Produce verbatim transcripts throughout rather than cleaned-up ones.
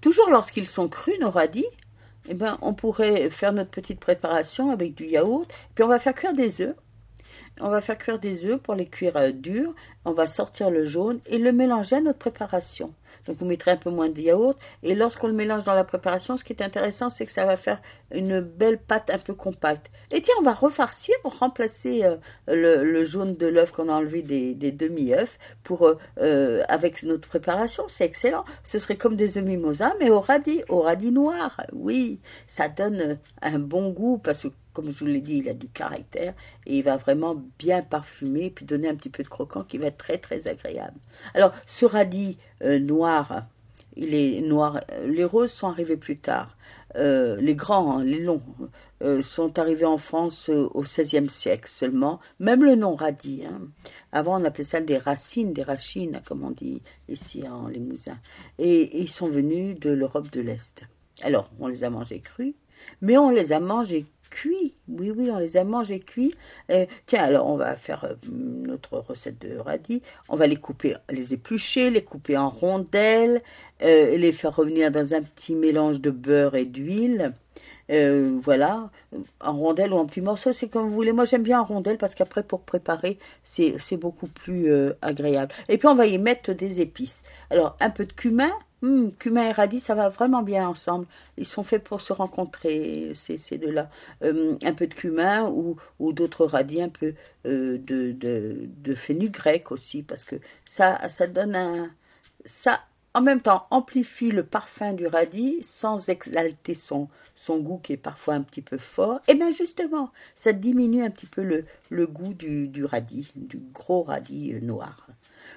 Toujours lorsqu'ils sont crus, nos radis, eh ben, on pourrait faire notre petite préparation avec du yaourt, puis on va faire cuire des œufs. On va faire cuire des œufs pour les cuire euh, durs. On va sortir le jaune et le mélanger à notre préparation. Donc vous mettrez un peu moins de yaourt. Et lorsqu'on le mélange dans la préparation, ce qui est intéressant, c'est que ça va faire une belle pâte un peu compacte. Et tiens, on va refarcir pour remplacer euh, le, le jaune de l'œuf qu'on a enlevé des, des demi-œufs pour, euh, euh, avec notre préparation. C'est excellent. Ce serait comme des œufs mimosa, mais au radis, au radis noir. Oui, ça donne un bon goût parce que, comme je vous l'ai dit, il a du caractère et il va vraiment bien parfumer puis donner un petit peu de croquant qui va être très très agréable. Alors, ce radis euh, noir, il est noir. Les roses sont arrivés plus tard. Euh, les grands, hein, les longs, euh, sont arrivés en France euh, au seizième siècle seulement. Même le nom radis. Hein. Avant, on appelait ça des racines, des rachines, comme on dit ici en Limousin. Et, et ils sont venus de l'Europe de l'Est. Alors, on les a mangés crus, mais on les a mangés cuits. Oui, oui, on les a mangés cuits. Euh, tiens, alors on va faire euh, notre recette de radis. On va les couper, les éplucher, les couper en rondelles, euh, les faire revenir dans un petit mélange de beurre et d'huile. Euh, voilà, en rondelles ou en petits morceaux, c'est comme vous voulez. Moi, j'aime bien en rondelles parce qu'après, pour préparer, c'est, c'est beaucoup plus euh, agréable. Et puis, on va y mettre des épices. Alors, un peu de cumin. Hum, cumin et radis, ça va vraiment bien ensemble. Ils sont faits pour se rencontrer, ces, ces deux-là. Euh, un peu de cumin ou, ou d'autres radis, un peu euh, de, de, de fenugrec aussi, parce que ça, ça donne un... Ça, en même temps, amplifie le parfum du radis sans exalter son, son goût qui est parfois un petit peu fort. Et bien justement, ça diminue un petit peu le, le goût du, du radis, du gros radis noir.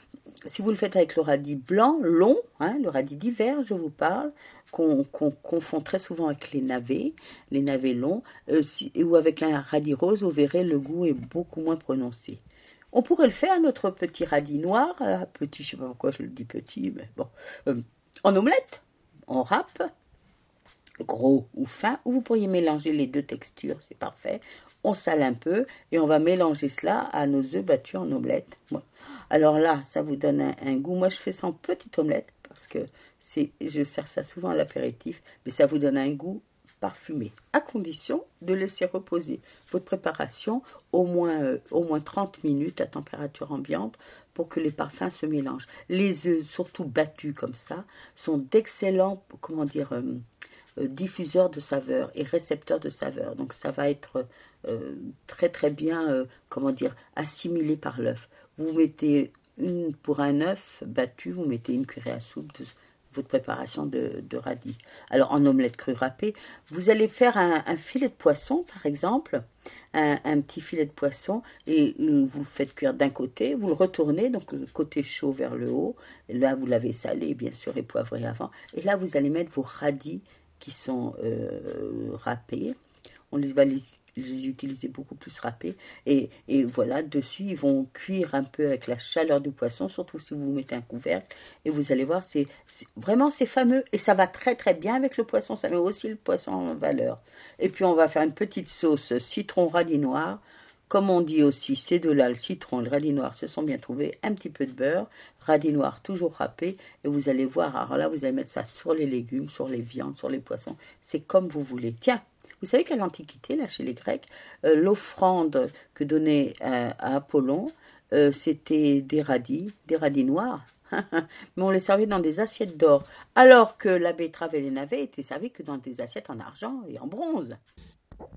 Si vous le faites avec le radis blanc, long, hein, le radis d'hiver, je vous parle, qu'on, qu'on confond très souvent avec les navets, les navets longs, euh, si, ou avec un radis rose, vous verrez, le goût est beaucoup moins prononcé. On pourrait le faire, notre petit radis noir, euh, petit, je ne sais pas pourquoi je le dis petit, mais bon, euh, en omelette, on râpe, gros ou fin, ou vous pourriez mélanger les deux textures, c'est parfait. On sale un peu et on va mélanger cela à nos œufs battus en omelette. Bon. Alors là, ça vous donne un, un goût. Moi, je fais ça en petite omelette parce que c'est, je sers ça souvent à l'apéritif, mais ça vous donne un goût parfumé, à condition de laisser reposer votre préparation au moins, euh, au moins trente minutes à température ambiante pour que les parfums se mélangent. Les œufs, surtout battus comme ça, sont d'excellents, comment dire, euh, euh, diffuseurs de saveurs et récepteurs de saveurs. Donc ça va être euh, très très bien, euh, comment dire, assimilé par l'œuf. Vous mettez une, pour un œuf battu, vous mettez une cuillerée à soupe de votre préparation de, de radis. Alors, en omelette crue râpée, vous allez faire un, un filet de poisson, par exemple, un, un petit filet de poisson, et vous le faites cuire d'un côté, vous le retournez, donc le côté chaud vers le haut, et là, vous l'avez salé, bien sûr, et poivré avant, et là, vous allez mettre vos radis qui sont euh, râpés. On les va les les utiliser beaucoup plus râpés. Et, et voilà, dessus, ils vont cuire un peu avec la chaleur du poisson, surtout si vous mettez un couvercle. Et vous allez voir, c'est, c'est vraiment, c'est fameux. Et ça va très, très bien avec le poisson. Ça met aussi le poisson en valeur. Et puis, on va faire une petite sauce citron radis noir. Comme on dit aussi, ces deux-là, le citron et le radis noir, se sont bien trouvés. Un petit peu de beurre, radis noir toujours râpé. Et vous allez voir, alors là, vous allez mettre ça sur les légumes, sur les viandes, sur les poissons. C'est comme vous voulez. Tiens! Vous savez qu'à l'Antiquité, là, chez les Grecs, euh, l'offrande que donnait euh, à Apollon, euh, c'était des radis, des radis noirs. Mais on les servait dans des assiettes d'or, alors que la betterave et les navets étaient servis que dans des assiettes en argent et en bronze.